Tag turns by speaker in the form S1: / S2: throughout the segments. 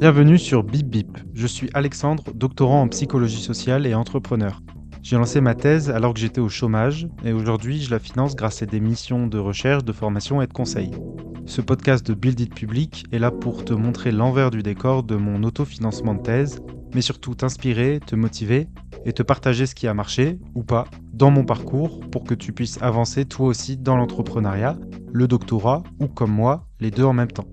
S1: Bienvenue sur Bip Bip. Je suis Alexandre, doctorant en psychologie sociale et entrepreneur. J'ai lancé ma thèse alors que j'étais au chômage et aujourd'hui je la finance grâce à des missions de recherche, de formation et de conseil. Ce podcast de Build It Public est là pour te montrer l'envers du décor de mon autofinancement de thèse, mais surtout t'inspirer, te motiver et te partager ce qui a marché ou pas dans mon parcours pour que tu puisses avancer toi aussi dans l'entrepreneuriat, le doctorat ou comme moi, les deux en même temps.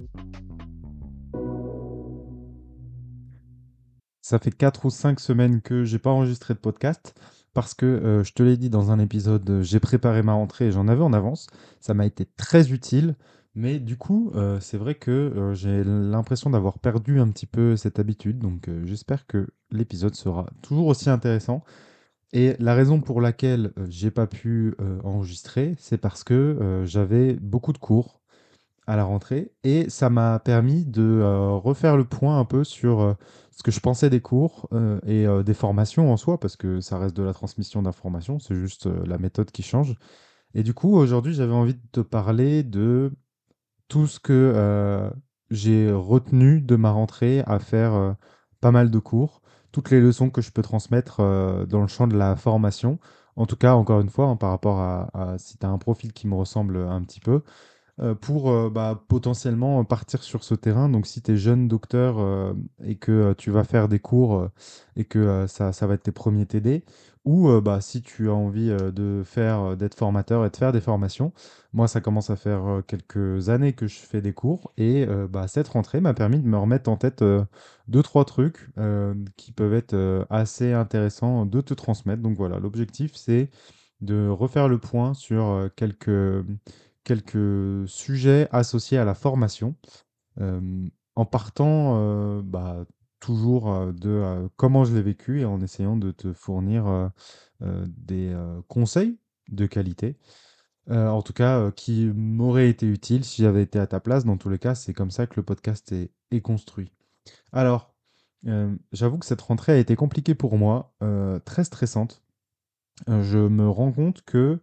S1: Ça fait 4 ou 5 semaines que j'ai pas enregistré de podcast parce que, je te l'ai dit dans un épisode, j'ai préparé ma rentrée et j'en avais en avance. Ça m'a été très utile, mais du coup, c'est vrai que, j'ai l'impression d'avoir perdu un petit peu cette habitude, donc j'espère que l'épisode sera toujours aussi intéressant et la raison pour laquelle, j'ai pas pu, enregistrer, c'est parce que, j'avais beaucoup de cours à la rentrée et ça m'a permis de refaire le point un peu sur ce que je pensais des cours et des formations en soi, parce que ça reste de la transmission d'informations, c'est juste la méthode qui change. Et du coup, aujourd'hui, j'avais envie de te parler de tout ce que j'ai retenu de ma rentrée à faire pas mal de cours, toutes les leçons que je peux transmettre dans le champ de la formation. En tout cas, encore une fois, hein, par rapport à si tu as un profil qui me ressemble un petit peu, pour, potentiellement partir sur ce terrain. Donc si tu es jeune docteur, et que, tu vas faire des cours, et que, ça va être tes premiers TD ou, si tu as envie, de faire, d'être formateur et de faire des formations. Moi, ça commence à faire, quelques années que je fais des cours et cette rentrée m'a permis de me remettre en tête, 2-3 trucs, qui peuvent être, assez intéressants de te transmettre. Donc voilà, l'objectif, c'est de refaire le point sur, quelques sujets associés à la formation, en partant, toujours, de, comment je l'ai vécu et en essayant de te fournir, des, conseils de qualité, en tout cas, qui m'auraient été utiles si j'avais été à ta place. Dans tous les cas, c'est comme ça que le podcast est construit. Alors, j'avoue que cette rentrée a été compliquée pour moi, très stressante. Je me rends compte que,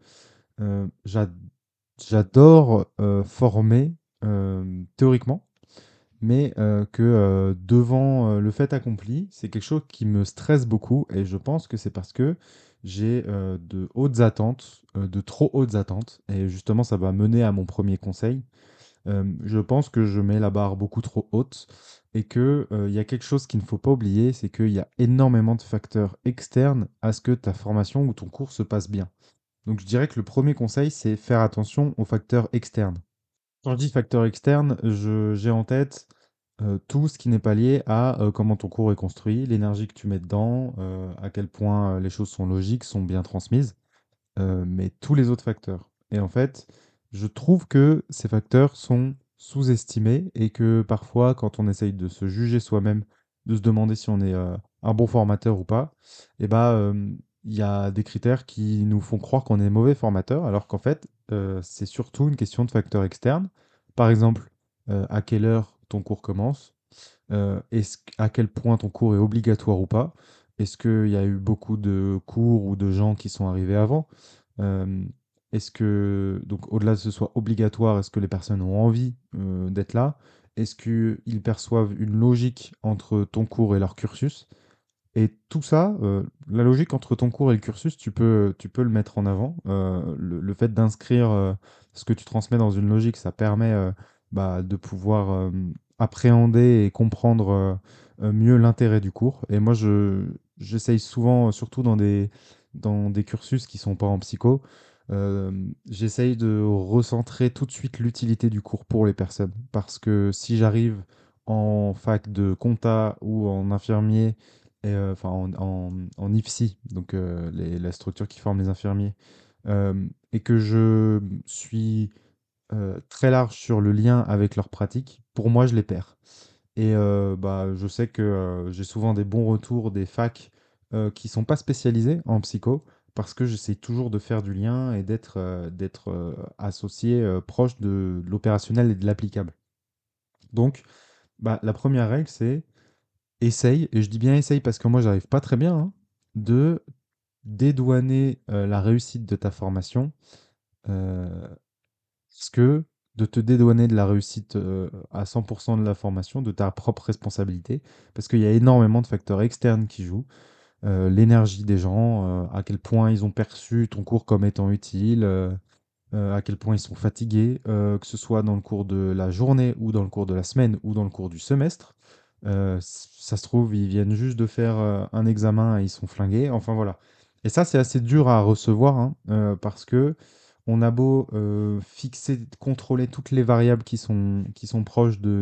S1: j'adore, former, théoriquement, mais que, devant, le fait accompli, c'est quelque chose qui me stresse beaucoup et je pense que c'est parce que j'ai, de hautes attentes, de trop hautes attentes et justement ça va mener à mon premier conseil. Je pense que je mets la barre beaucoup trop haute et que, il y a quelque chose qu'il ne faut pas oublier, c'est qu'il y a énormément de facteurs externes à ce que ta formation ou ton cours se passe bien. Donc je dirais que le premier conseil, c'est faire attention aux facteurs externes. Quand je dis facteurs externes, j'ai en tête tout ce qui n'est pas lié à comment ton cours est construit, l'énergie que tu mets dedans, à quel point les choses sont logiques, sont bien transmises, mais tous les autres facteurs. Et en fait, je trouve que ces facteurs sont sous-estimés et que parfois, quand on essaye de se juger soi-même, de se demander si on est un bon formateur ou pas, et il y a des critères qui nous font croire qu'on est mauvais formateur, alors qu'en fait, c'est surtout une question de facteurs externes. Par exemple, à quelle heure ton cours commence, à quel point ton cours est obligatoire ou pas, est-ce qu'il y a eu beaucoup de cours ou de gens qui sont arrivés avant, est-ce que, donc au-delà de ce soit obligatoire, est-ce que les personnes ont envie d'être là, est-ce qu'ils perçoivent une logique entre ton cours et leur cursus, et tout ça, la logique entre ton cours et le cursus, tu peux le mettre en avant. Le fait d'inscrire, ce que tu transmets dans une logique, ça permet, de pouvoir, appréhender et comprendre, mieux l'intérêt du cours. Et moi, j'essaye souvent, surtout dans des cursus qui sont pas en psycho, j'essaye de recentrer tout de suite l'utilité du cours pour les personnes. Parce que si j'arrive en fac de compta ou en infirmier et enfin en IFSI, donc la structure qui forme les infirmiers, et que je suis très large sur le lien avec leur pratique, pour moi, je les perds. Et je sais que j'ai souvent des bons retours des facs qui sont pas spécialisés en psycho, parce que j'essaie toujours de faire du lien et d'être associé, proche de l'opérationnel et de l'applicable. Donc, la première règle, c'est essaye, et je dis bien essaye parce que moi j'arrive pas très bien, hein, de dédouaner la réussite de ta formation, parce que de te dédouaner de la réussite à 100% de la formation, de ta propre responsabilité, parce qu'il y a énormément de facteurs externes qui jouent. L'énergie des gens, à quel point ils ont perçu ton cours comme étant utile, à quel point ils sont fatigués, que ce soit dans le cours de la journée ou dans le cours de la semaine ou dans le cours du semestre. Ça se trouve, ils viennent juste de faire un examen et ils sont flingués. Enfin voilà. Et ça, c'est assez dur à recevoir hein, parce que on a beau fixer, contrôler toutes les variables qui sont proches de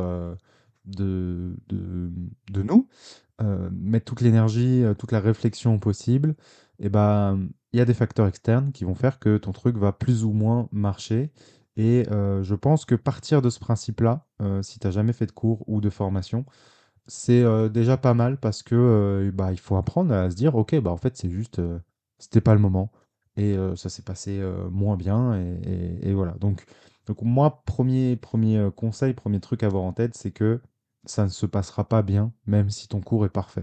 S1: de nous, mettre toute l'énergie, toute la réflexion possible, et ben, il y a des facteurs externes qui vont faire que ton truc va plus ou moins marcher. Et je pense que partir de ce principe-là, si tu n'as jamais fait de cours ou de formation, c'est déjà pas mal parce que bah, il faut apprendre à se dire, ok, bah en fait c'est juste, c'était pas le moment et ça s'est passé moins bien et voilà. Donc moi, premier conseil, premier truc à avoir en tête, c'est que ça ne se passera pas bien, même si ton cours est parfait.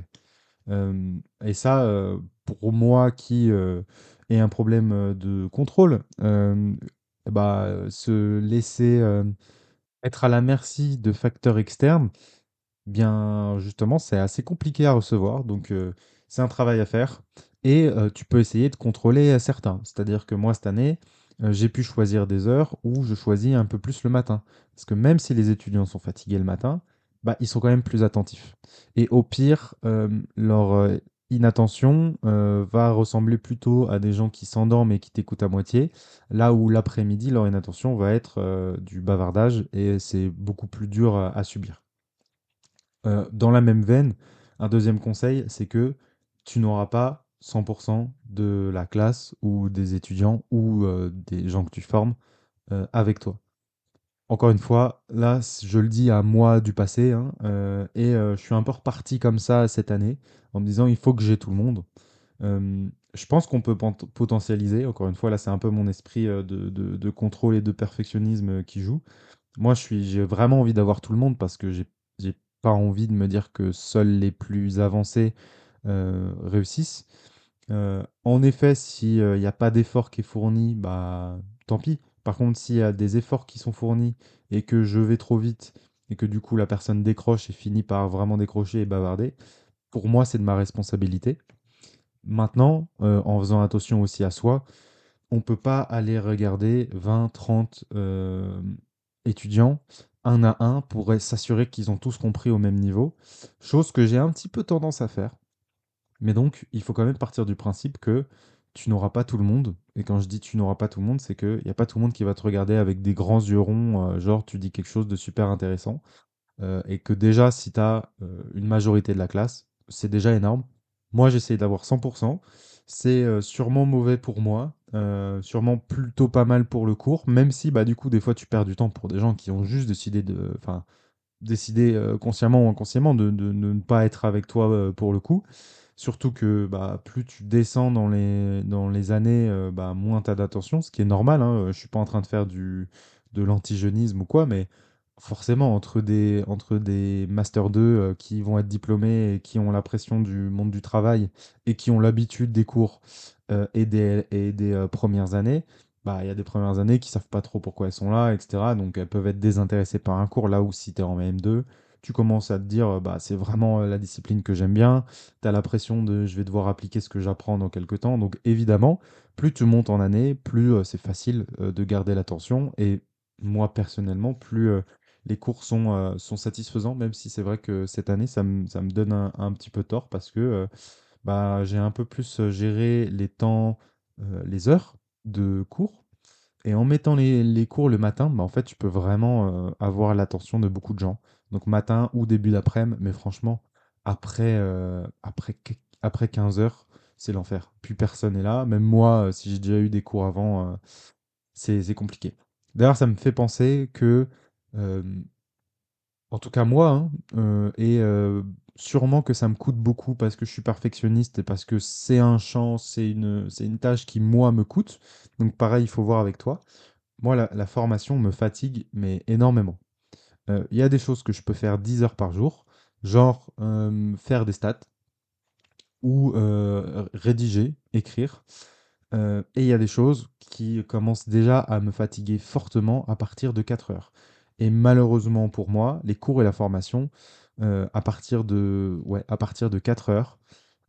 S1: Et ça, pour moi qui ai un problème de contrôle, bah, se laisser être à la merci de facteurs externes, bien, justement, c'est assez compliqué à recevoir, donc c'est un travail à faire et tu peux essayer de contrôler certains. C'est-à-dire que moi, cette année, j'ai pu choisir des heures où je choisis un peu plus le matin. Parce que même si les étudiants sont fatigués le matin, bah, ils sont quand même plus attentifs. Et au pire, leur inattention va ressembler plutôt à des gens qui s'endorment et qui t'écoutent à moitié, là où l'après-midi, leur inattention va être du bavardage et c'est beaucoup plus dur à subir. Dans la même veine, un deuxième conseil, c'est que tu n'auras pas 100% de la classe ou des étudiants ou des gens que tu formes avec toi. Encore une fois, là, je le dis à moi du passé, hein, et je suis un peu reparti comme ça cette année, en me disant il faut que j'ai tout le monde. Je pense qu'on peut potentialiser, encore une fois, là c'est un peu mon esprit de contrôle et de perfectionnisme qui joue. Moi, j'ai vraiment envie d'avoir tout le monde parce que j'ai pas envie de me dire que seuls les plus avancés réussissent. En effet, si il n'y a pas d'effort qui est fourni, bah tant pis. Par contre, s'il y a des efforts qui sont fournis et que je vais trop vite et que du coup la personne décroche et finit par vraiment décrocher et bavarder, pour moi, c'est de ma responsabilité. Maintenant, en faisant attention aussi à soi, on peut pas aller regarder 20, 30 étudiants un à un pour s'assurer qu'ils ont tous compris au même niveau, chose que j'ai un petit peu tendance à faire. Mais donc, il faut quand même partir du principe que tu n'auras pas tout le monde. Et quand je dis tu n'auras pas tout le monde, c'est qu'il n'y a pas tout le monde qui va te regarder avec des grands yeux ronds, genre tu dis quelque chose de super intéressant. Et que déjà, si tu as une majorité de la classe, c'est déjà énorme. Moi, j'essaye d'avoir 100%. C'est sûrement mauvais pour moi, sûrement plutôt pas mal pour le cours, même si bah, du coup, des fois, tu perds du temps pour des gens qui ont juste décidé enfin, décidé consciemment ou inconsciemment de ne pas être avec toi pour le coup. Surtout que bah, plus tu descends dans les années, bah, moins tu as d'attention, ce qui est normal. Hein, je suis pas en train de faire de l'antigénisme ou quoi, mais forcément, entre des Master 2 qui vont être diplômés et qui ont la pression du monde du travail et qui ont l'habitude des cours et des premières années, bah, il y a des premières années qui savent pas trop pourquoi elles sont là, etc. Donc elles peuvent être désintéressées par un cours, là où si tu es en M2, tu commences à te dire, bah, c'est vraiment la discipline que j'aime bien, tu as la pression de je vais devoir appliquer ce que j'apprends dans quelques temps. Donc évidemment, plus tu montes en année, plus c'est facile de garder l'attention. Et moi personnellement, plus les cours sont satisfaisants, même si c'est vrai que cette année, ça me donne un petit peu tort parce que bah, j'ai un peu plus géré les temps, les heures de cours. Et en mettant les cours le matin, bah, en fait, tu peux vraiment avoir l'attention de beaucoup de gens. Donc matin ou début d'après-midi, mais franchement, après 15 heures, c'est l'enfer. Plus personne est là. Même moi, si j'ai déjà eu des cours avant, c'est compliqué. D'ailleurs, ça me fait penser que, euh, en tout cas moi, hein, et sûrement que ça me coûte beaucoup parce que je suis perfectionniste et parce que c'est un champ, c'est une tâche qui, moi, me coûte. Donc pareil, il faut voir avec toi. Moi, la formation me fatigue, mais énormément. Il y a des choses que je peux faire 10 heures par jour, genre faire des stats ou rédiger, écrire. Et il y a des choses qui commencent déjà à me fatiguer fortement à partir de 4 heures. Et malheureusement pour moi, les cours et la formation, à partir de 4 heures,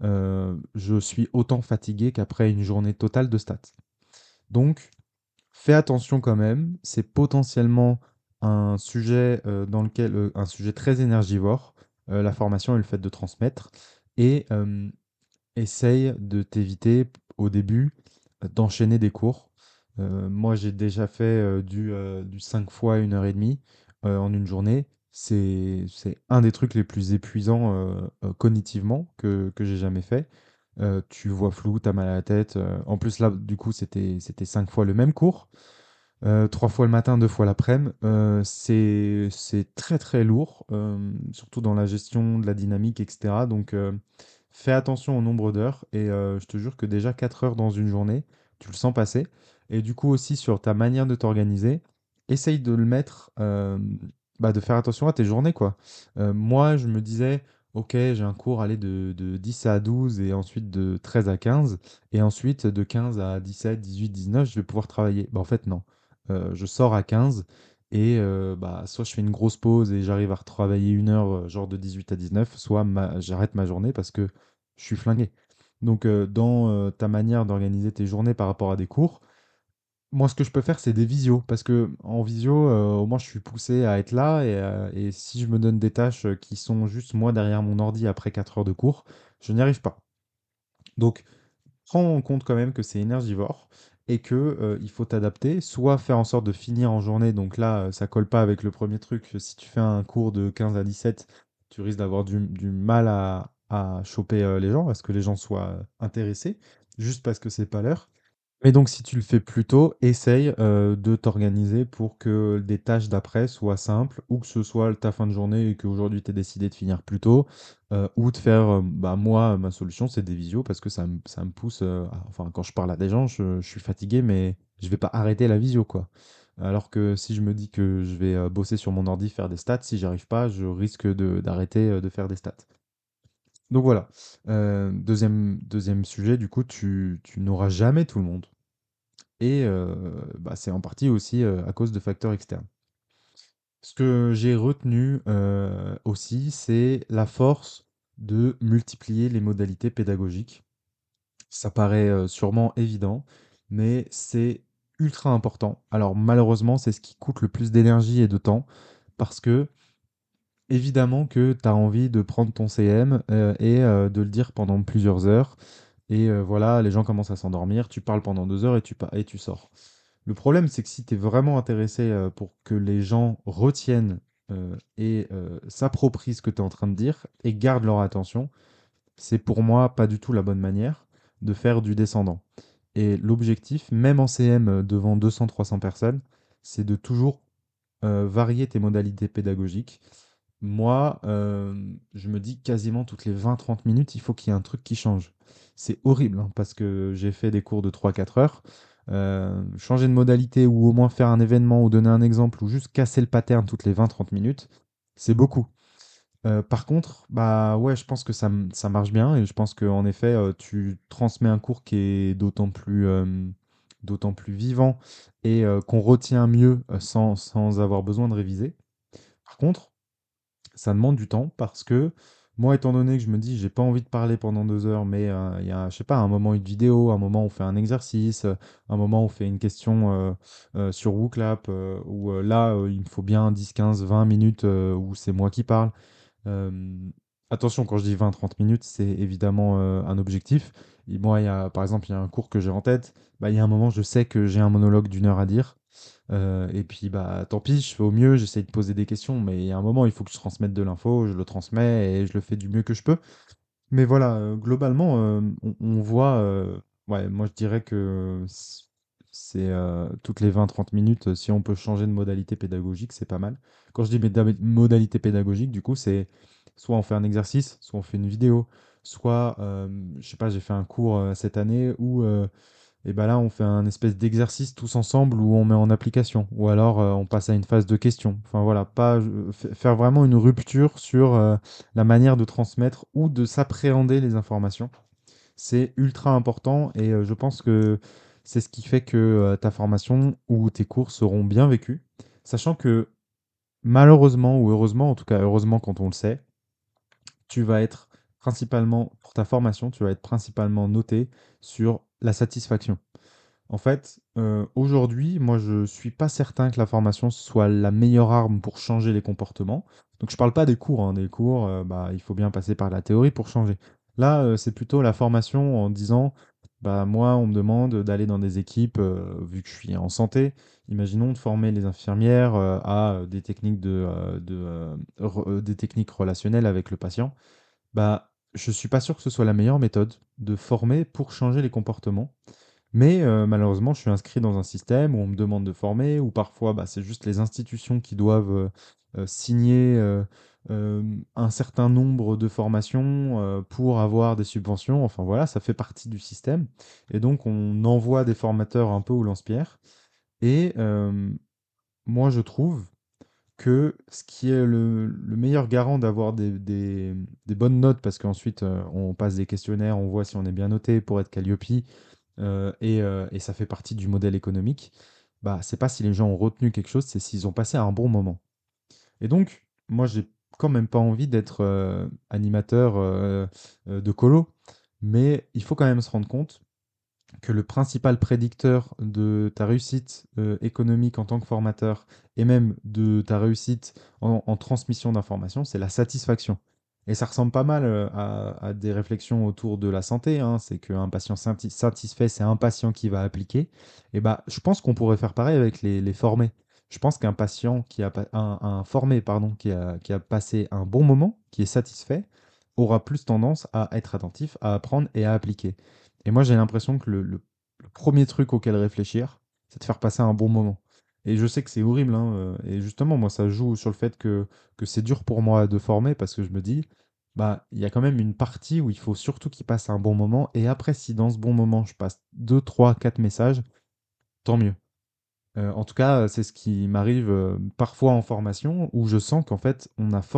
S1: je suis autant fatigué qu'après une journée totale de stats. Donc, fais attention quand même, c'est potentiellement un sujet un sujet très énergivore, la formation et le fait de transmettre. Et essaye de t'éviter au début d'enchaîner des cours. Moi, j'ai déjà fait du 5 fois 1 heure et demie en une journée. C'est un des trucs les plus épuisants cognitivement que j'ai jamais fait. Tu vois flou, tu as mal à la tête. En plus, là, du coup, c'était 5 fois le même cours. 3 fois le matin, 2 fois l'après-midi. C'est très très lourd, surtout dans la gestion de la dynamique, etc. Donc fais attention au nombre d'heures et je te jure que déjà 4 heures dans une journée, tu le sens passer. Et du coup aussi sur ta manière de t'organiser, essaye de le mettre, de faire attention à tes journées, quoi. Moi, je me disais, ok, j'ai un cours aller de 10 à 12 et ensuite de 13 à 15 et ensuite de 15 à 17, 18, 19, je vais pouvoir travailler. Bah, en fait, non. Je sors à 15 et soit je fais une grosse pause et j'arrive à retravailler 1 heure, genre de 18 à 19, soit j'arrête ma journée parce que je suis flingué. Donc, dans ta manière d'organiser tes journées par rapport à des cours, moi, ce que je peux faire, c'est des visios. Parce que en visio, au moins, je suis poussé à être là. Et si je me donne des tâches qui sont juste moi derrière mon ordi après 4 heures de cours, je n'y arrive pas. Donc, prends en compte quand même que c'est énergivore et que il faut t'adapter, soit faire en sorte de finir en journée. Donc là, ça colle pas avec le premier truc. Si tu fais un cours de 15 à 17, tu risques d'avoir du mal à choper les gens, à ce que les gens soient intéressés, juste parce que c'est pas l'heure. Mais donc, si tu le fais plus tôt, essaye de t'organiser pour que des tâches d'après soient simples, ou que ce soit ta fin de journée et qu'aujourd'hui tu as décidé de finir plus tôt, ou de faire, moi, ma solution, c'est des visios parce que ça me pousse, enfin, quand je parle à des gens, je suis fatigué, mais je vais pas arrêter la visio, quoi. Alors que si je me dis que je vais bosser sur mon ordi, faire des stats, si j'y arrive pas, je risque d'arrêter de faire des stats. Donc voilà. Deuxième sujet, du coup, tu n'auras jamais tout le monde. Et c'est en partie aussi à cause de facteurs externes. Ce que j'ai retenu aussi, c'est la force de multiplier les modalités pédagogiques. Ça paraît sûrement évident, mais c'est ultra important. Alors malheureusement, c'est ce qui coûte le plus d'énergie et de temps, parce que évidemment que tu as envie de prendre ton CM et de le dire pendant plusieurs heures. Et voilà, les gens commencent à s'endormir, tu parles pendant 2 heures et tu sors. Le problème, c'est que si tu es vraiment intéressé pour que les gens retiennent s'approprient ce que tu es en train de dire et gardent leur attention, c'est pour moi pas du tout la bonne manière de faire du descendant. Et l'objectif, même en CM devant 200-300 personnes, c'est de toujours varier tes modalités pédagogiques. Moi, je me dis quasiment toutes les 20-30 minutes, il faut qu'il y ait un truc qui change. C'est horrible, hein, parce que j'ai fait des cours de 3-4 heures. Changer de modalité ou au moins faire un événement ou donner un exemple ou juste casser le pattern toutes les 20-30 minutes, c'est beaucoup. Par contre, bah ouais, je pense que ça marche bien et je pense qu'en effet, tu transmets un cours qui est d'autant plus vivant et qu'on retient mieux sans avoir besoin de réviser. Par contre, ça demande du temps parce que moi, étant donné que je me dis, j'ai pas envie de parler pendant 2 heures, mais il y a, je sais pas, un moment une vidéo, un moment où on fait un exercice, un moment où on fait une question sur WooClap, où là, il me faut bien 10, 15, 20 minutes où c'est moi qui parle. Euh, Attention, quand je dis 20-30 minutes, c'est évidemment un objectif. Et moi, par exemple, il y a un cours que j'ai en tête. Bah, il y a un moment, je sais que j'ai un monologue d'1 heure à dire. Et puis, bah, tant pis, je fais au mieux, j'essaye de poser des questions, mais il y a un moment, il faut que je transmette de l'info, je le transmets et je le fais du mieux que je peux. Mais voilà, globalement, on voit, ouais, moi je dirais que c'est toutes les 20-30 minutes, si on peut changer de modalité pédagogique, c'est pas mal. Quand je dis modalité pédagogique, du coup, c'est soit on fait un exercice, soit on fait une vidéo, soit, je sais pas, j'ai fait un cours cette année où et ben là, on fait un espèce d'exercice tous ensemble où on met en application. Ou alors, on passe à une phase de questions. Enfin voilà, pas faire vraiment une rupture sur la manière de transmettre ou de s'appréhender les informations. c'est ultra important et je pense que c'est ce qui fait que ta formation ou tes cours seront bien vécus. Sachant que malheureusement ou heureusement, en tout cas heureusement quand on le sait, tu vas être principalement, pour ta formation, tu vas être principalement noté sur la satisfaction. En fait, aujourd'hui, moi, je suis pas certain que la formation soit la meilleure arme pour changer les comportements. Donc, je parle pas des cours, hein. Des cours, bah, il faut bien passer par la théorie pour changer. Là, c'est plutôt la formation en disant, bah, moi, on me demande d'aller dans des équipes, vu que je suis en santé, imaginons de former les infirmières à des techniques des techniques relationnelles avec le patient. Bah, je suis pas sûr que ce soit la meilleure méthode de former pour changer les comportements. Mais malheureusement, je suis inscrit dans un système où on me demande de former, ou parfois, bah, c'est juste les institutions qui doivent signer un certain nombre de formations pour avoir des subventions. Enfin voilà, ça fait partie du système. Et donc, on envoie des formateurs un peu au lance-pierre. Et moi, je trouve que ce qui est le meilleur garant d'avoir des bonnes notes, parce qu'ensuite, on passe des questionnaires, on voit si on est bien noté pour être Calliope, et ça fait partie du modèle économique, bah, c'est pas si les gens ont retenu quelque chose, c'est s'ils ont passé un bon moment. Et donc, moi, j'ai quand même pas envie d'être animateur de colo, mais il faut quand même se rendre compte que le principal prédicteur de ta réussite économique en tant que formateur et même de ta réussite en transmission d'informations, c'est la satisfaction. Et ça ressemble pas mal à des réflexions autour de la santé, hein. C'est qu'un patient satisfait, c'est un patient qui va appliquer. Et bah, je pense qu'on pourrait faire pareil avec les formés. Je pense qu'un patient un formé, pardon, qui a passé un bon moment, qui est satisfait, aura plus tendance à être attentif, à apprendre et à appliquer. Et moi, j'ai l'impression que le premier truc auquel réfléchir, c'est de faire passer un bon moment. Et je sais que c'est horrible, hein, et justement, moi, ça joue sur le fait que c'est dur pour moi de former parce que je me dis, bah, il y a quand même une partie où il faut surtout qu'il passe un bon moment. Et après, si dans ce bon moment, je passe 2, 3, 4 messages, tant mieux. En tout cas, c'est ce qui m'arrive parfois en formation où je sens qu'en fait,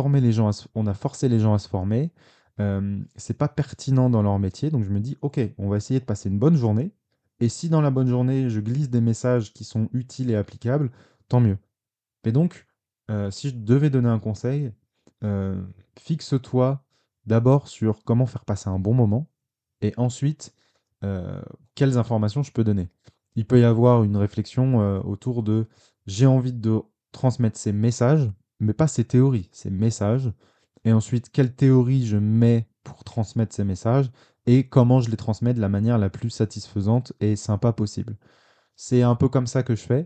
S1: on a forcé les gens à se former. C'est pas pertinent dans leur métier, donc je me dis, ok, on va essayer de passer une bonne journée. Et si dans la bonne journée, je glisse des messages qui sont utiles et applicables, tant mieux. Et donc, si je devais donner un conseil, heu, fixe-toi d'abord sur comment faire passer un bon moment et ensuite, heu, quelles informations je peux donner. Il peut y avoir une réflexion, autour de: «J'ai envie de transmettre ces messages, mais pas ces théories, ces messages et ensuite quelle théorie je mets pour transmettre ces messages et comment je les transmets de la manière la plus satisfaisante et sympa possible». C'est un peu comme ça que je fais.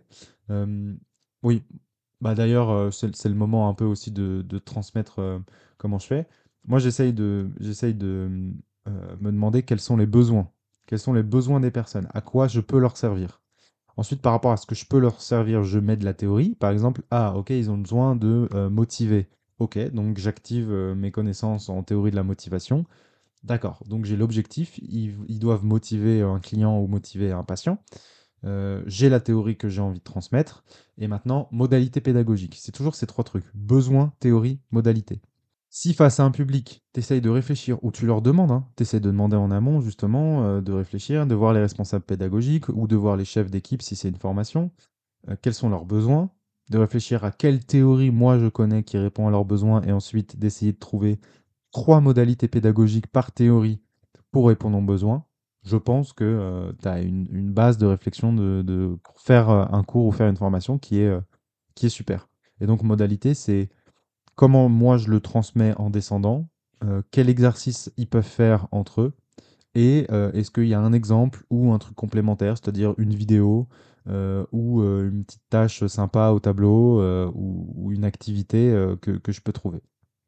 S1: Oui, bah, d'ailleurs, c'est le moment un peu aussi de transmettre, comment je fais. Moi, j'essaye de, me demander quels sont les besoins. Quels sont les besoins des personnes? À quoi je peux leur servir? Ensuite, par rapport à ce que je peux leur servir, je mets de la théorie. Par exemple, ah, OK, ils ont besoin de, motiver. OK, donc j'active, mes connaissances en théorie de la motivation. D'accord, donc j'ai l'objectif, ils doivent motiver un client ou motiver un patient. J'ai la théorie que j'ai envie de transmettre. Et maintenant, modalité pédagogique. C'est toujours ces trois trucs. Besoin, théorie, modalité. Si face à un public, tu essayes de réfléchir, ou tu leur demandes, hein, tu essaies de demander en amont justement, de réfléchir, de voir les responsables pédagogiques ou de voir les chefs d'équipe si c'est une formation, quels sont leurs besoins, de réfléchir à quelle théorie moi je connais qui répond à leurs besoins et ensuite d'essayer de trouver 3 modalités pédagogiques par théorie pour répondre aux besoins, je pense que tu as une base de réflexion pour faire un cours ou faire une formation qui est super. Et donc, modalité, c'est comment moi je le transmets en descendant, quel exercice ils peuvent faire entre eux, et est-ce qu'il y a un exemple ou un truc complémentaire, c'est-à-dire une vidéo ou une petite tâche sympa au tableau ou une activité que je peux trouver.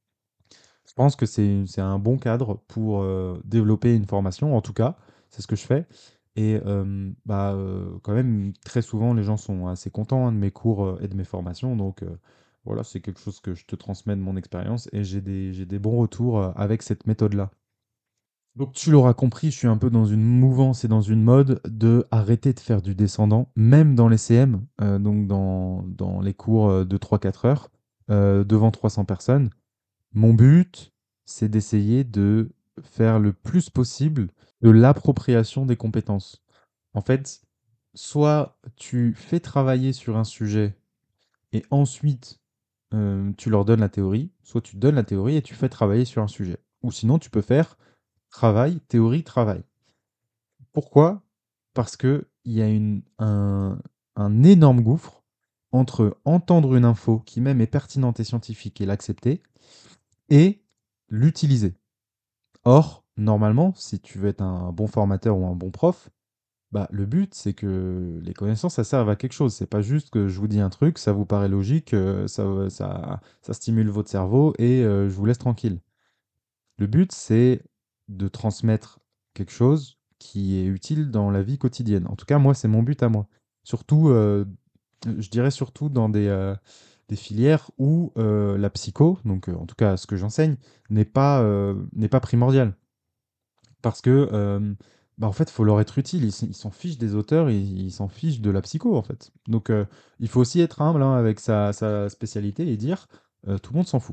S1: Je pense que c'est un bon cadre pour développer une formation. En tout cas, c'est ce que je fais. Et bah, quand même, très souvent, les gens sont assez contents hein, de mes cours et de mes formations. Donc voilà, c'est quelque chose que je te transmets de mon expérience et j'ai des bons retours avec cette méthode-là. Donc tu l'auras compris, je suis un peu dans une mouvance et dans une mode de arrêter de faire du descendant, même dans les CM, donc dans les cours de 3 4 heures, devant 300 personnes. Mon but, c'est d'essayer de faire le plus possible de l'appropriation des compétences. En fait, soit tu fais travailler sur un sujet et ensuite tu leur donnes la théorie, soit tu donnes la théorie et tu fais travailler sur un sujet. Ou sinon, tu peux faire travail, théorie, travail. Pourquoi? Parce que il y a un énorme gouffre entre entendre une info qui même est pertinente et scientifique et l'accepter et l'utiliser. Or, normalement, si tu veux être un bon formateur ou un bon prof, bah, le but, c'est que les connaissances, ça serve à quelque chose. C'est pas juste que je vous dis un truc, ça vous paraît logique, ça stimule votre cerveau et je vous laisse tranquille. Le but, c'est de transmettre quelque chose qui est utile dans la vie quotidienne. En tout cas, moi, c'est mon but à moi. Surtout, je dirais surtout dans des filières où la psycho, donc en tout cas ce que j'enseigne, n'est pas primordial. Parce que, bah, en fait, il faut leur être utile. Ils s'en fichent des auteurs, ils s'en fichent de la psycho, en fait. Donc, il faut aussi être humble hein, avec sa spécialité et dire, tout le monde s'en fout.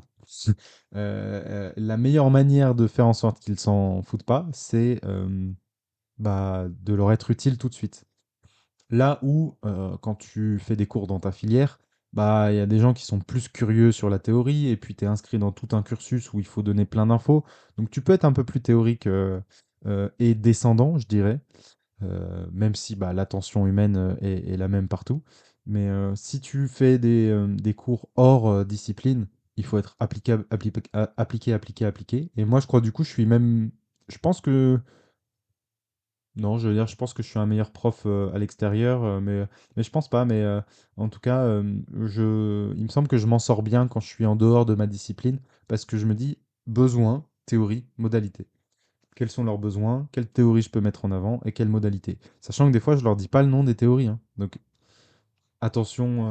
S1: La meilleure manière de faire en sorte qu'ils s'en foutent pas, c'est bah, de leur être utile tout de suite. Là où, quand tu fais des cours dans ta filière, bah, il y a des gens qui sont plus curieux sur la théorie et puis tu es inscrit dans tout un cursus où il faut donner plein d'infos. Donc tu peux être un peu plus théorique, et descendant, je dirais, même si, bah, l'attention humaine, est la même partout. Mais, si tu fais des cours hors, discipline, il faut être appliqué. Et moi, je crois, du coup, je pense que non, je veux dire, je pense que je suis un meilleur prof à l'extérieur, mais je pense pas. Mais en tout cas, il me semble que je m'en sors bien quand je suis en dehors de ma discipline, parce que je me dis, besoin, théorie, modalité. Quels sont leurs besoins, quelle théorie je peux mettre en avant et quelle modalité. Sachant que des fois, je leur dis pas le nom des théories, hein. Donc attention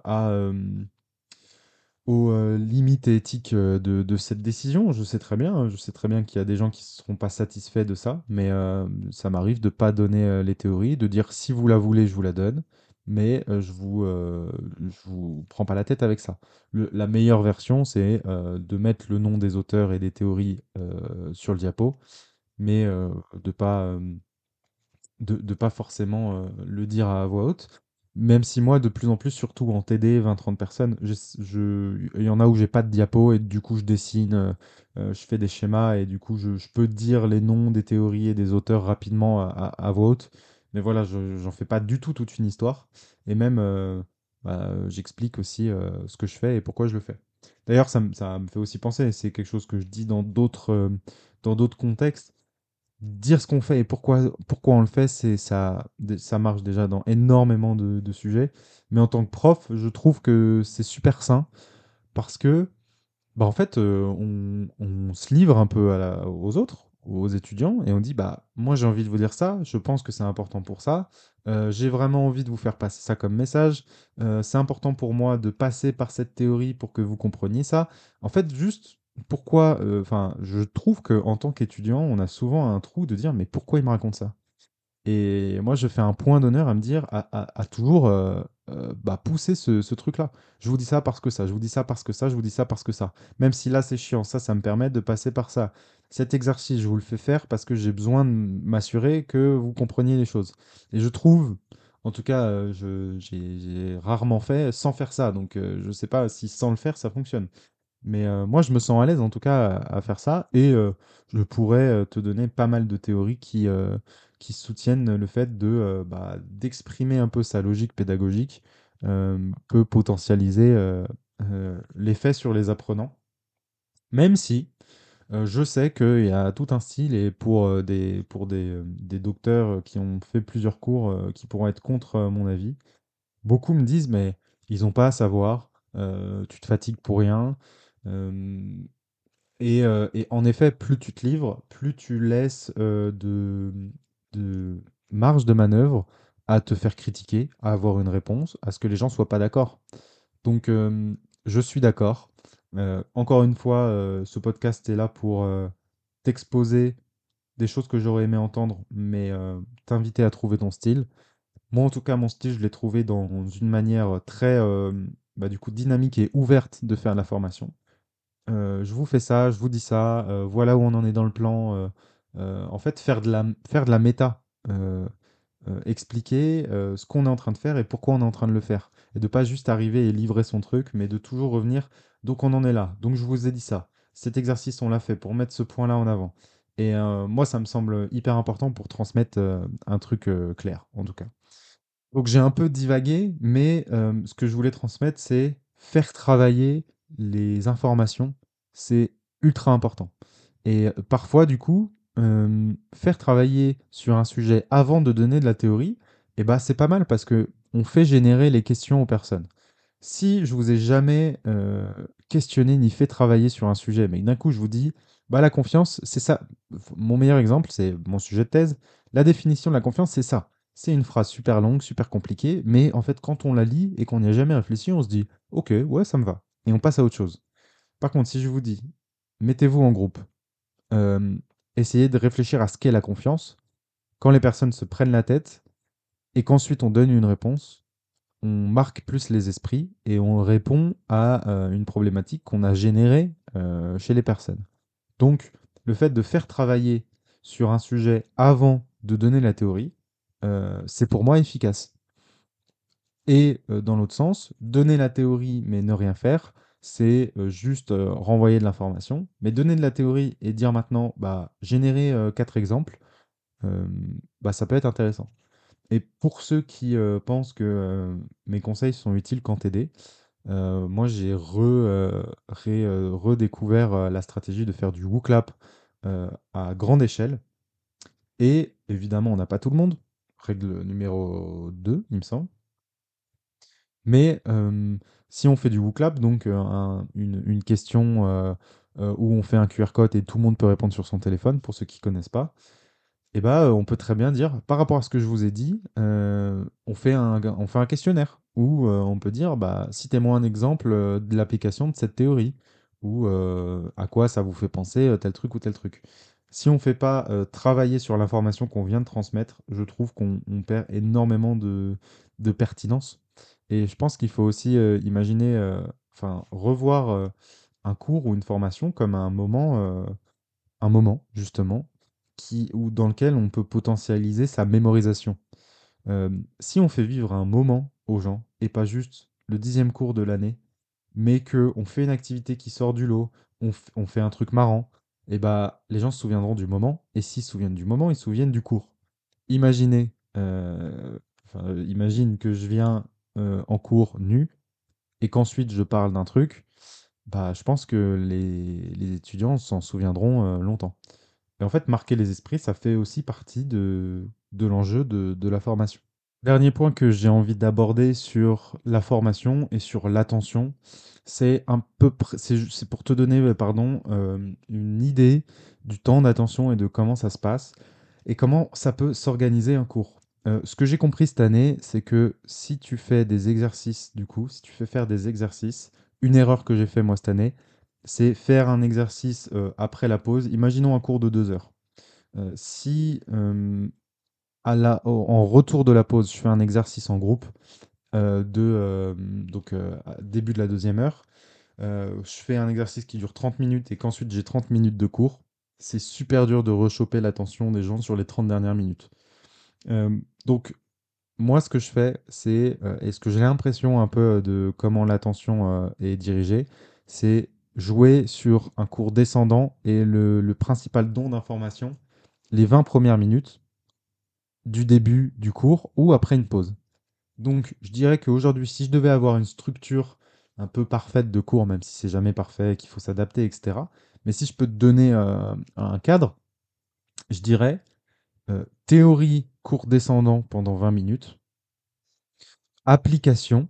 S1: aux limites éthiques de cette décision. Je sais très bien qu'il y a des gens qui ne seront pas satisfaits de ça, mais ça m'arrive de ne pas donner les théories, de dire si vous la voulez, je vous la donne, mais je vous prends pas la tête avec ça. La meilleure version, c'est de mettre le nom des auteurs et des théories sur le diapo, mais de pas forcément le dire à voix haute. Même si moi, de plus en plus, surtout en TD, 20-30 personnes, il y en a où j'ai pas de diapo et du coup je dessine, je fais des schémas et du coup je peux dire les noms des théories et des auteurs rapidement à voix haute. Mais voilà, j'en fais pas du tout toute une histoire. Et même, bah, j'explique aussi ce que je fais et pourquoi je le fais. D'ailleurs, ça me fait aussi penser, c'est quelque chose que je dis dans d'autres contextes. Dire ce qu'on fait et pourquoi on le fait, ça marche déjà dans énormément de sujets. Mais en tant que prof, je trouve que c'est super sain parce que, bah, en fait, on se livre un peu aux autres, aux étudiants, et on dit, bah, moi j'ai envie de vous dire ça, je pense que c'est important pour ça, j'ai vraiment envie de vous faire passer ça comme message, c'est important pour moi de passer par cette théorie pour que vous compreniez ça. En fait, juste pourquoi, enfin, je trouve qu'en tant qu'étudiant, on a souvent un trou de dire, mais pourquoi il me raconte ça? Et moi, je fais un point d'honneur à me dire, à toujours bah, pousser ce truc-là. Je vous dis ça parce que ça, je vous dis ça parce que ça, je vous dis ça parce que ça. Même si là, c'est chiant, ça me permet de passer par ça. Cet exercice, je vous le fais faire parce que j'ai besoin de m'assurer que vous compreniez les choses. Et je trouve, en tout cas, j'ai rarement fait sans faire ça. Donc, je ne sais pas si sans le faire, ça fonctionne. Mais moi, je me sens à l'aise en tout cas à faire ça et je pourrais te donner pas mal de théories qui soutiennent le fait bah, d'exprimer un peu sa logique pédagogique peut potentialiser l'effet sur les apprenants. Même si je sais qu'il y a tout un style et pour des docteurs qui ont fait plusieurs cours qui pourront être contre mon avis, beaucoup me disent, mais ils n'ont pas à savoir, tu te fatigues pour rien. euh, et en effet, plus tu te livres, plus tu laisses de marge de manœuvre à te faire critiquer, à avoir une réponse, à ce que les gens soient pas d'accord. Donc, je suis d'accord. Encore une fois, ce podcast est là pour t'exposer des choses que j'aurais aimé entendre, mais t'inviter à trouver ton style. Moi, en tout cas, mon style, je l'ai trouvé dans une manière très, bah, du coup, dynamique et ouverte de faire la formation. je vous fais ça, je vous dis ça, voilà où on en est dans le plan. En fait, faire de la méta. Euh, expliquer ce qu'on est en train de faire et pourquoi on est en train de le faire. Et de pas juste arriver et livrer son truc, mais de toujours revenir. Donc on en est là. Donc je vous ai dit ça. Cet exercice, on l'a fait pour mettre ce point-là en avant. Et moi, ça me semble hyper important pour transmettre un truc clair, en tout cas. Donc j'ai un peu divagué, mais ce que je voulais transmettre, c'est faire travailler les informations. C'est ultra important. Et parfois, du coup, faire travailler sur un sujet avant de donner de la théorie, eh ben, c'est pas mal parce que on fait générer les questions aux personnes. Si je vous ai jamais questionné ni fait travailler sur un sujet, mais d'un coup je vous dis, bah la confiance, c'est ça. Mon meilleur exemple, c'est mon sujet de thèse. La définition de la confiance, c'est ça. C'est une phrase super longue, super compliquée, mais en fait, quand on la lit et qu'on n'y a jamais réfléchi, on se dit, ok, ouais, ça me va. Et on passe à autre chose. Par contre, si je vous dis, mettez-vous en groupe, euh, essayez de réfléchir à ce qu'est la confiance, quand les personnes se prennent la tête et qu'ensuite on donne une réponse, on marque plus les esprits et on répond à une problématique qu'on a générée chez les personnes. Donc, le fait de faire travailler sur un sujet avant de donner la théorie, c'est pour moi efficace. Et dans l'autre sens, donner la théorie mais ne rien faire, c'est juste renvoyer de l'information. Mais donner de la théorie et dire maintenant, bah, générer quatre exemples, euh, bah, ça peut être intéressant. Et pour ceux qui pensent que mes conseils sont utiles quand t'aider, moi j'ai redécouvert la stratégie de faire du WooClap à grande échelle. Et évidemment, on n'a pas tout le monde. Règle numéro 2, il me semble. Mais si on fait du WooClap, donc une question où on fait un QR code et tout le monde peut répondre sur son téléphone, pour ceux qui connaissent pas, et bah, on peut très bien dire, par rapport à ce que je vous ai dit, on fait un questionnaire où on peut dire, bah, citez-moi un exemple de l'application de cette théorie, ou à quoi ça vous fait penser tel truc ou tel truc. Si on ne fait pas travailler sur l'information qu'on vient de transmettre, je trouve qu'on perd énormément de pertinence. Et je pense qu'il faut aussi imaginer, enfin, revoir un cours ou une formation comme un moment justement, ou dans lequel on peut potentialiser sa mémorisation. Si on fait vivre un moment aux gens, et pas juste le 10e cours de l'année, mais qu'on fait une activité qui sort du lot, on fait un truc marrant, et bah les gens se souviendront du moment, et s'ils se souviennent du moment, ils se souviennent du cours. Imaginez, imagine que je viens en cours nu, et qu'ensuite je parle d'un truc, bah je pense que les étudiants s'en souviendront longtemps. Et en fait, marquer les esprits, ça fait aussi partie de l'enjeu de la formation. Dernier point que j'ai envie d'aborder sur la formation et sur l'attention, c'est pour te donner, pardon, une idée du temps d'attention et de comment ça se passe et comment ça peut s'organiser un cours. Ce que j'ai compris cette année, c'est que si tu fais des exercices, du coup, si tu fais faire des exercices, une erreur que j'ai fait moi cette année, c'est faire un exercice après la pause. Imaginons un cours de 2 heures. Si en retour de la pause, je fais un exercice en groupe début de la deuxième heure. Je fais un exercice qui dure 30 minutes et qu'ensuite j'ai 30 minutes de cours. C'est super dur de rechoper l'attention des gens sur les 30 dernières minutes. Euh, donc, moi, ce que je fais, et ce que j'ai l'impression un peu de comment l'attention est dirigée, c'est jouer sur un cours descendant et le principal don d'information, les 20 premières minutes du début du cours ou après une pause. Donc, je dirais qu'aujourd'hui, si je devais avoir une structure un peu parfaite de cours, même si c'est jamais parfait, qu'il faut s'adapter, etc., mais si je peux te donner un cadre, je dirais théorie, cours descendant pendant 20 minutes, application,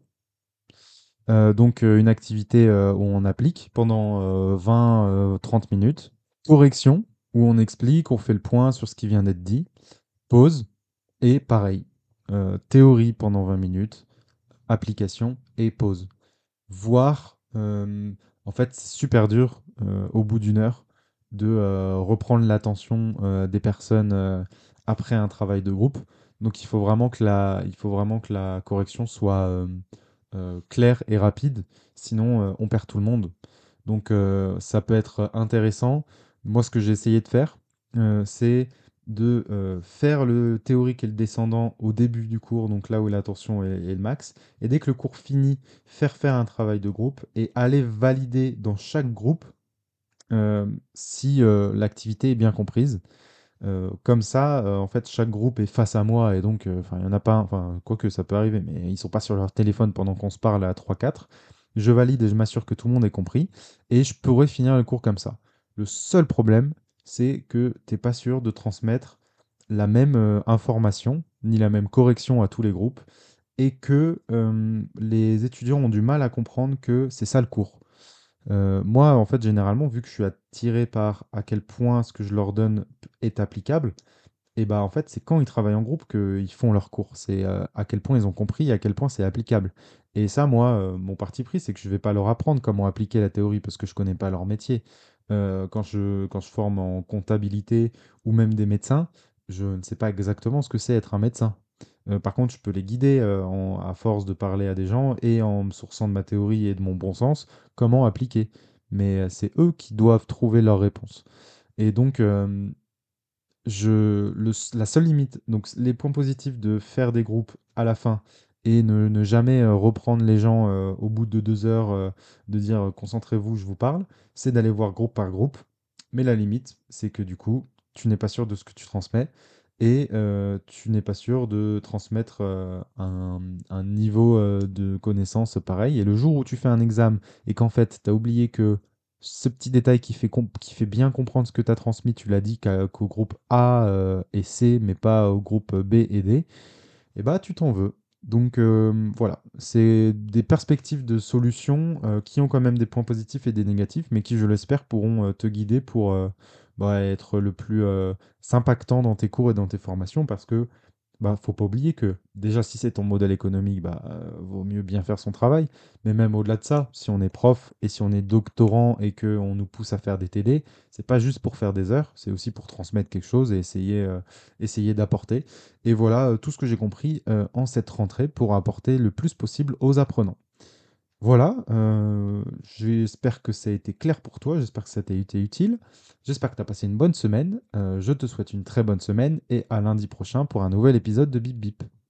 S1: une activité où on applique pendant 20-30 minutes, correction, où on explique, on fait le point sur ce qui vient d'être dit, pause, et pareil, théorie pendant 20 minutes, application et pause. Voire, en fait, c'est super dur au bout d'une heure de reprendre l'attention des personnes après un travail de groupe. Donc il faut vraiment que la correction soit claire et rapide, sinon on perd tout le monde. Donc ça peut être intéressant. Moi, ce que j'ai essayé de faire, c'est de faire le théorique et le descendant au début du cours, donc là où l'attention est le max, et dès que le cours finit, faire un travail de groupe et aller valider dans chaque groupe si l'activité est bien comprise. Comme ça, en fait, chaque groupe est face à moi et donc, enfin, il y en a pas, enfin, quoique ça peut arriver, mais ils sont pas sur leur téléphone pendant qu'on se parle à trois quatre. Je valide et je m'assure que tout le monde est compris et je pourrais finir le cours comme ça. Le seul problème, c'est que t'es pas sûr de transmettre la même information ni la même correction à tous les groupes et que les étudiants ont du mal à comprendre que c'est ça le cours. Moi, en fait, généralement, vu que je suis attiré par à quel point ce que je leur donne est applicable, et bah, en fait, c'est quand ils travaillent en groupe qu'ils font leurs cours. C'est à quel point ils ont compris, à quel point c'est applicable. Et ça, moi, mon parti pris, c'est que je vais pas leur apprendre comment appliquer la théorie parce que je connais pas leur métier. Quand je forme en comptabilité ou même des médecins, je ne sais pas exactement ce que c'est être un médecin. Par contre, je peux les guider à force de parler à des gens et en me sourçant de ma théorie et de mon bon sens, comment appliquer. Mais c'est eux qui doivent trouver leur réponse. Et donc, la seule limite, donc les points positifs de faire des groupes à la fin et ne jamais reprendre les gens au bout de 2 heures, de dire concentrez-vous, je vous parle, c'est d'aller voir groupe par groupe. Mais la limite, c'est que du coup, tu n'es pas sûr de ce que tu transmets et tu n'es pas sûr de transmettre un niveau de connaissance pareil. Et le jour où tu fais un examen et qu'en fait, tu as oublié que ce petit détail qui fait bien comprendre ce que tu as transmis, tu l'as dit qu'au groupe A et C, mais pas au groupe B et D, et bah tu t'en veux. Donc voilà, c'est des perspectives de solutions qui ont quand même des points positifs et des négatifs, mais qui, je l'espère, pourront te guider pour être le plus impactant dans tes cours et dans tes formations, parce que bah, faut pas oublier que déjà si c'est ton modèle économique, bah, vaut mieux bien faire son travail. Mais même au-delà de ça, si on est prof et si on est doctorant et qu'on nous pousse à faire des TD, c'est pas juste pour faire des heures, c'est aussi pour transmettre quelque chose et essayer d'apporter. Et voilà tout ce que j'ai compris en cette rentrée pour apporter le plus possible aux apprenants. Voilà, j'espère que ça a été clair pour toi, j'espère que ça t'a été utile, j'espère que tu as passé une bonne semaine, je te souhaite une très bonne semaine et à lundi prochain pour un nouvel épisode de Bip Bip.